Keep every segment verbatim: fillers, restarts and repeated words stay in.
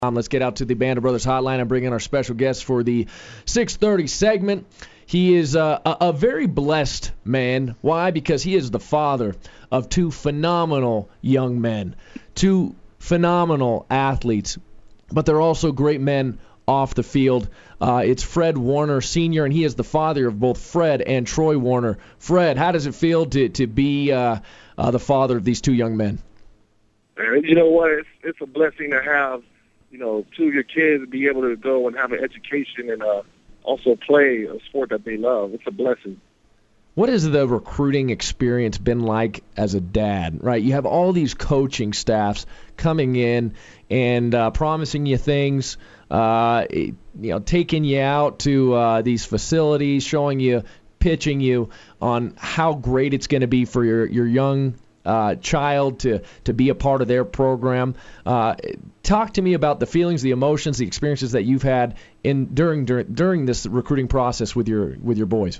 Um, let's get out to the Band of Brothers hotline and bring in our special guest for the six thirty segment. He is uh, a, a very blessed man. Why? Because he is the father of two phenomenal young men, two phenomenal athletes, but they're also great men off the field. Uh, it's Fred Warner Senior, and he is the father of both Fred and Troy Warner. Fred, how does it feel to, to be uh, uh, the father of these two young men? You know what? It's, it's a blessing to have you know, two of your kids be able to go and have an education and uh, also play a sport that they love. It's a blessing. What has the recruiting experience been like as a dad, right? You have all these coaching staffs coming in and uh, promising you things, uh, you know, taking you out to uh, these facilities, showing you, pitching you on how great it's going to be for your, your young Uh, child to to be a part of their program. Uh, talk to me about the feelings, the emotions, the experiences that you've had in during during, during this recruiting process with your with your boys.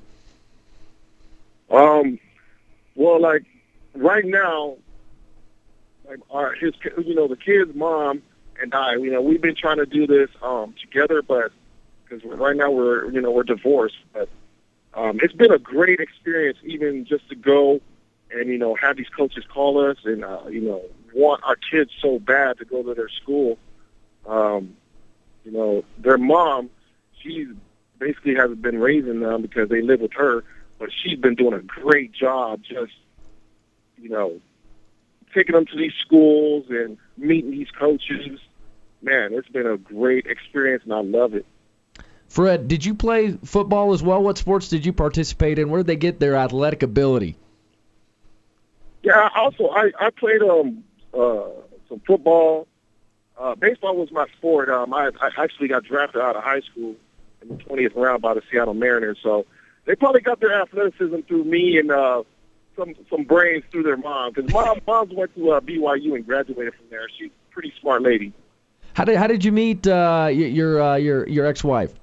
Um, well, like right now, like our his you know the kid's mom and I, you know, we've been trying to do this um together, but because right now we're you know we're divorced, but um, it's been a great experience even just to go and, you know, have these coaches call us and, uh, you know, want our kids so bad to go to their school. Um, you know, their mom, she basically has been raising them because they live with her, but she's been doing a great job just, you know, taking them to these schools and meeting these coaches. Man, it's been a great experience, and I love it. Fred, did you play football as well? What sports did you participate in? Where did they get their athletic ability? Yeah, also I, I played um uh some football. Uh, baseball was my sport. Um, I, I actually got drafted out of high school in the twentieth round by the Seattle Mariners. So they probably got their athleticism through me and uh, some some brains through their mom. Because mom moms went to uh, B Y U and graduated from there. She's a pretty smart lady. How did how did you meet uh, your uh, your your ex-wife?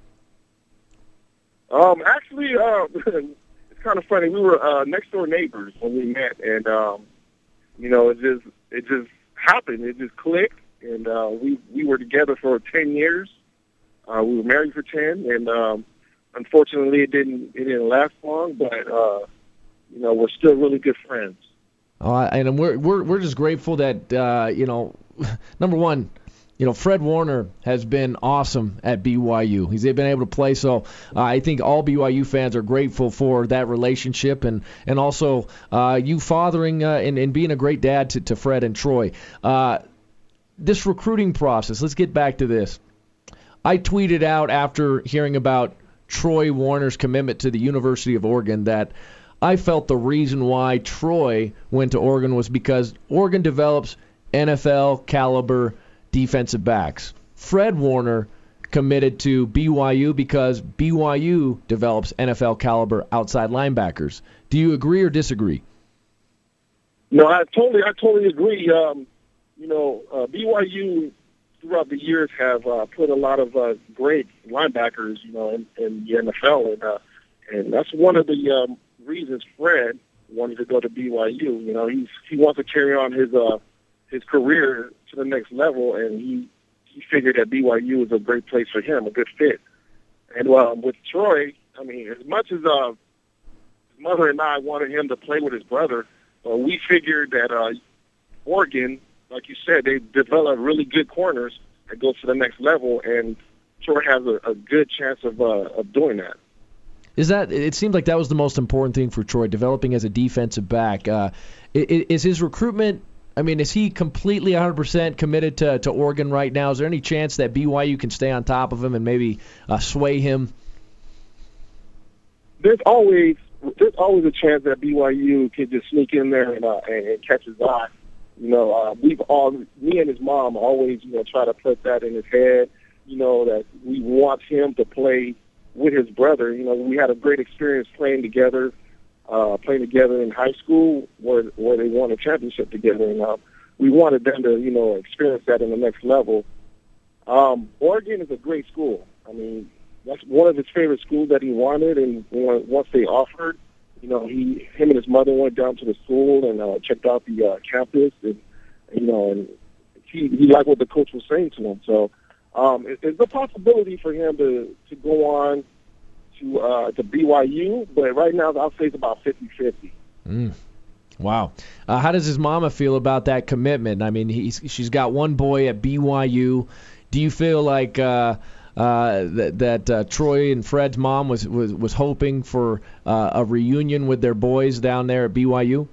Um, actually, uh, kind of funny. We were uh, next door neighbors when we met, and um, you know, it just it just happened. It just clicked, and uh, we we were together for ten years. Uh, we were married for ten, and um, unfortunately, it didn't it didn't last long. But uh, you know, we're still really good friends. Oh, and we're we're we're just grateful that uh, you know, number one, you know, Fred Warner has been awesome at B Y U. He's been able to play, so uh, I think all B Y U fans are grateful for that relationship and, and also uh, you fathering uh, and, and being a great dad to, to Fred and Troy. Uh, this recruiting process, let's get back to this. I tweeted out after hearing about Troy Warner's commitment to the University of Oregon that I felt the reason why Troy went to Oregon was because Oregon develops N F L caliber defensive backs. Fred Warner committed to B Y U because B Y U develops N F L caliber outside linebackers. Do you agree or disagree? No, I totally, I totally agree. Um, you know, uh, B Y U throughout the years have uh, put a lot of uh, great linebackers, you know, in, in the N F L, and uh, and that's one of the um, reasons Fred wanted to go to B Y U. You know, he's he wants to carry on his uh, his career to the next level, and he, he figured that B Y U was a great place for him, a good fit. And um, with Troy, I mean, as much as uh, his mother and I wanted him to play with his brother, uh, we figured that uh, Oregon, like you said, they develop really good corners that go to the next level, and Troy has a, a good chance of uh, of doing that. Is that? It seems like that was the most important thing for Troy, developing as a defensive back. Uh, is his recruitment? I mean, is he completely one hundred percent committed to, to Oregon right now? Is there any chance that B Y U can stay on top of him and maybe uh, sway him? There's always there's always a chance that B Y U can just sneak in there and uh, and, and catch his eye. You know, uh, we've all me and his mom always you know try to put that in his head. You know that we want him to play with his brother. You know, we had a great experience playing together. Uh, playing together in high school where where they won a championship together, and uh, we wanted them to, you know, experience that in the next level. Um, Oregon is a great school. I mean, that's one of his favorite schools that he wanted, and you know, once they offered, you know, he, him and his mother went down to the school and uh, checked out the uh, campus, and you know, and he he liked what the coach was saying to him. So Um, it, there's a possibility for him to, to go on to uh, to B Y U, but right now I'll say it's about fifty-fifty. Mm. Wow. Uh, how does his mama feel about that commitment? I mean, he's, she's got one boy at B Y U. Do you feel like uh, uh, that, that uh, Troy and Fred's mom was, was, was hoping for uh, a reunion with their boys down there at B Y U?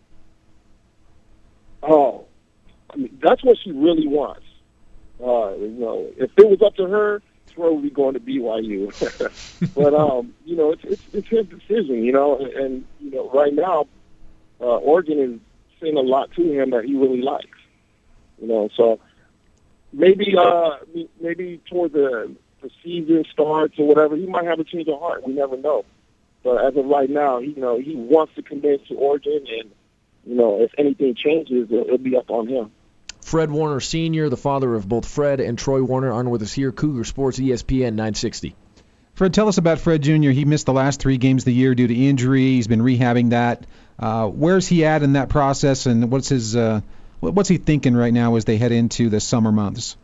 Oh, I mean, that's what she really wants. Uh, you know, if it was up to her, Troy would be going to B Y U. But um, you know, it's, it's it's his decision. You know, and, and you know, right now, uh, Oregon is saying a lot to him that he really likes. You know, so maybe uh, maybe toward the the season starts or whatever, he might have a change of heart. We never know. But as of right now, he, you know, he wants to commit to Oregon, and you know, if anything changes, it'll, it'll be up on him. Fred Warner Senior, the father of both Fred and Troy Warner, on with us here, Cougar Sports, E S P N nine sixty. Fred, tell us about Fred Junior He missed the last three games of the year due to injury. He's been rehabbing that. Uh, where's he at in that process, and what's his uh, what's he thinking right now as they head into the summer months?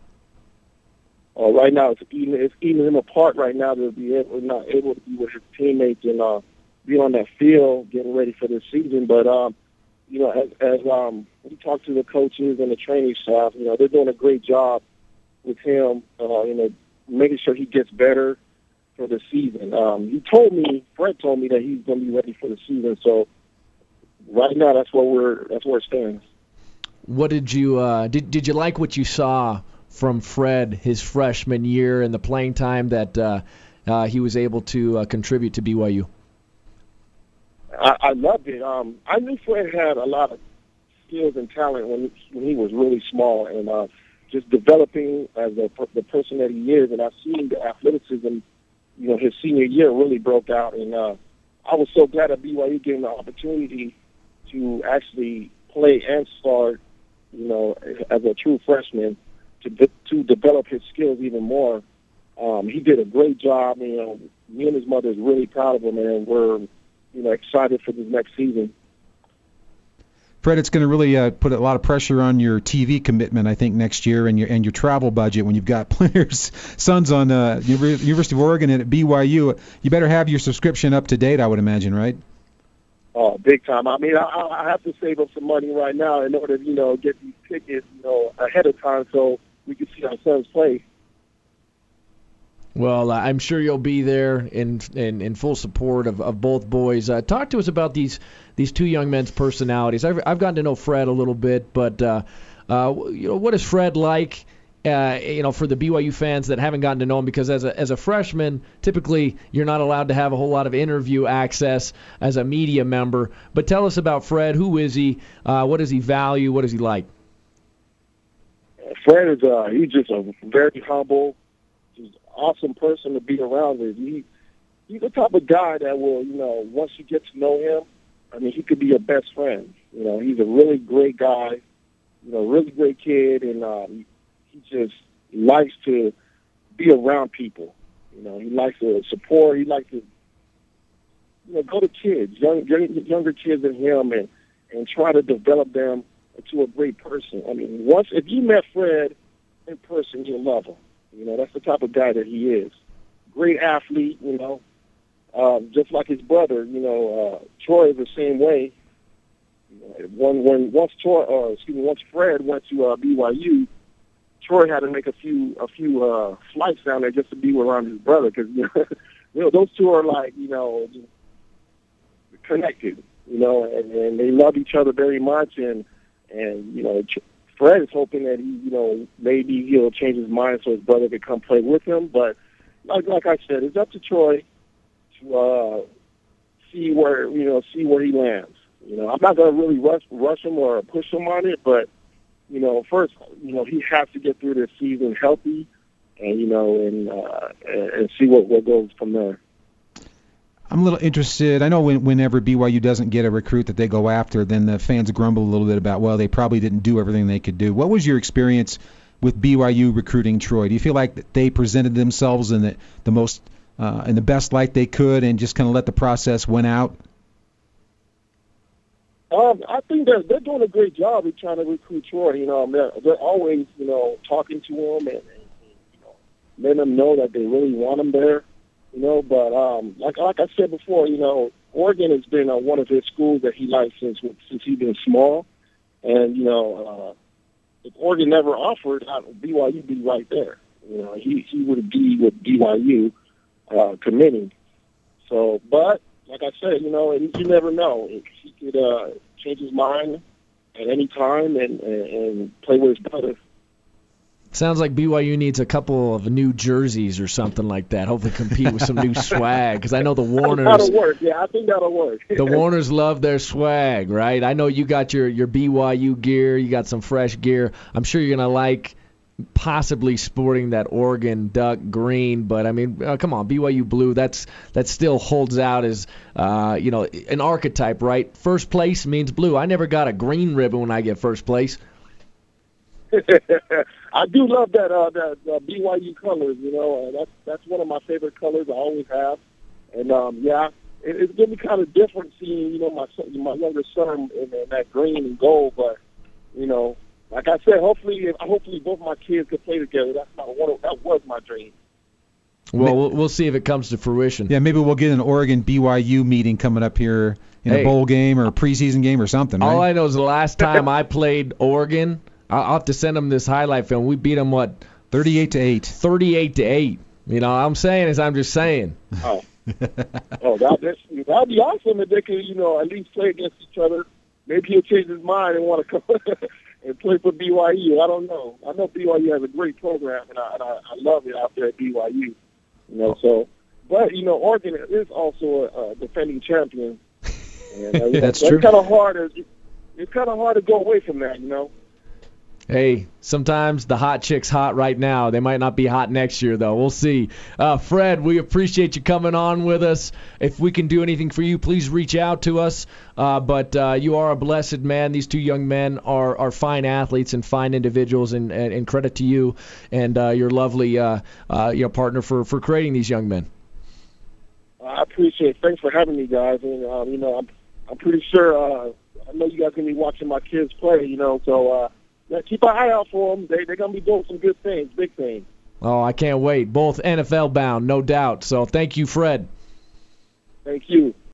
Uh, right now, it's eating, it's eating him apart right now to be able, not able to be with his teammates and uh, be on that field getting ready for this season. But um, you know, as, as um, we talk to the coaches and the training staff, you know, they're doing a great job with him, uh, you know, making sure he gets better for the season. Um, he told me, Fred told me that he's going to be ready for the season. So right now, that's where we're, that's where it stands. What did you, uh, did, did you like what you saw from Fred his freshman year and the playing time that uh, uh, he was able to uh, contribute to B Y U? I, I loved it. Um, I knew Fred had a lot of skills and talent when, when he was really small, and uh, just developing as a, the person that he is. And I've seen the athleticism, you know, his senior year really broke out. And uh, I was so glad that B Y U gave him the opportunity to actually play and start, you know, as a true freshman to de- to develop his skills even more. Um, he did a great job. You know, me and his mother is really proud of him, and we're you know, excited for this next season. Fred, it's going to really uh, put a lot of pressure on your T V commitment, I think, next year, and your and your travel budget when you've got players' sons on uh, University of Oregon and at B Y U. You better have your subscription up to date, I would imagine, right? Oh, big time. I mean, I, I have to save up some money right now in order to, you know, get these tickets, you know, ahead of time so we can see our sons play. Well, uh, I'm sure you'll be there in in, in full support of, of both boys. Uh, talk to us about these these two young men's personalities. I've I've gotten to know Fred a little bit, but uh, uh, you know, what is Fred like? Uh, you know, for the B Y U fans that haven't gotten to know him, because as a as a freshman, typically you're not allowed to have a whole lot of interview access as a media member. But tell us about Fred. Who is he? Uh, what does he value? What is he like? Fred is uh, he's just a very humble, just awesome person to be around with. He he's the type of guy that will, you know, once you get to know him, I mean, he could be your best friend. You know, he's a really great guy, you know, really great kid, and um, he just likes to be around people. You know, he likes to support. He likes to, you know, go to kids, young, young younger kids than him, and and try to develop them into a great person. I mean, once if you met Fred in person, you'll love him. You know, that's the type of guy that he is. Great athlete, you know, um, just like his brother. You know, uh, Troy is the same way. You know, when when once Troy, or excuse me, once Fred went to uh, B Y U, Troy had to make a few a few uh, flights down there just to be around his brother, because you know, you know those two are like you know connected. You know, and, and they love each other very much, and and you know. Fred is hoping that he, you know, maybe he'll change his mind so his brother can come play with him. But like, like I said, it's up to Troy to uh, see where, you know, see where he lands. You know, I'm not going to really rush, rush him or push him on it, but you know, first, you know, he has to get through this season healthy, and you know, and uh, and see what what goes from there. I'm a little interested. I know when, whenever B Y U doesn't get a recruit that they go after, then the fans grumble a little bit about, well, they probably didn't do everything they could do. What was your experience with B Y U recruiting Troy? Do you feel like that they presented themselves in the, the most uh, in the best light they could, and just kind of let the process win out? Um, I think they're they're doing a great job of trying to recruit Troy. You know, they're they're always you know talking to him and, and you know letting them know that they really want him there. You know, but um, like like I said before, you know, Oregon has been uh, one of his schools that he likes since since he's been small, and you know, uh, if Oregon never offered, B Y U would be right there. You know, he he would be with B Y U uh, committing. So, but like I said, you know, you never know. He could uh, change his mind at any time and, and, and play with his brother. Sounds like B Y U needs a couple of new jerseys or something like that. Hopefully compete with some new swag, because I know the Warners. That'll work. Yeah, I think that'll work. The Warners love their swag, right? I know you got your, your B Y U gear. You got some fresh gear. I'm sure you're going to like possibly sporting that Oregon Duck green, but I mean, uh, come on, B Y U blue. That's that still holds out as uh, you know, an archetype, right? First place means blue. I never got a green ribbon when I get first place. I do love that uh, that uh, B Y U colors. You know, uh, that's that's one of my favorite colors. I always have, and um, yeah, it, it's gonna be kind of different seeing you know my son, my younger son in, in that green and gold. But you know, like I said, hopefully, hopefully both my kids could play together. That's my one. Of, that was my dream. Well, well, we'll see if it comes to fruition. Yeah, maybe we'll get an Oregon B Y U meeting coming up here in Hey. a bowl game or a preseason game or something. All Right? I know is the last time I played Oregon, I'll have to send them this highlight film. We beat them, what, thirty-eight to eight. thirty-eight to eight. You know, I'm saying is I'm just saying. Oh, oh, that that's, that'd be awesome if they could, you know, at least play against each other. Maybe he'll change his mind and want to come and play for B Y U. I don't know. I know B Y U has a great program, and I, and I, I love it out there at B Y U. You know, so, but you know, Oregon is also a, a defending champion. And, uh, you know, That's so true. It's kind of hard. To, it's kind of hard to go away from that, you know. Hey, sometimes the hot chick's hot right now. They might not be hot next year, though. We'll see. Uh, Fred, we appreciate you coming on with us. If we can do anything for you, please reach out to us. Uh, but uh, you are a blessed man. These two young men are, are fine athletes and fine individuals, and, and, and credit to you and uh, your lovely uh, uh, you know, partner for, for creating these young men. I appreciate it. Thanks for having me, guys. And, um, you know, I'm, I'm pretty sure uh, I know you guys going to be watching my kids play, you know, so uh, yeah, keep an eye out for them. They, they're going to be doing some good things, big things. Oh, I can't wait. Both N F L bound, no doubt. So thank you, Fred. Thank you.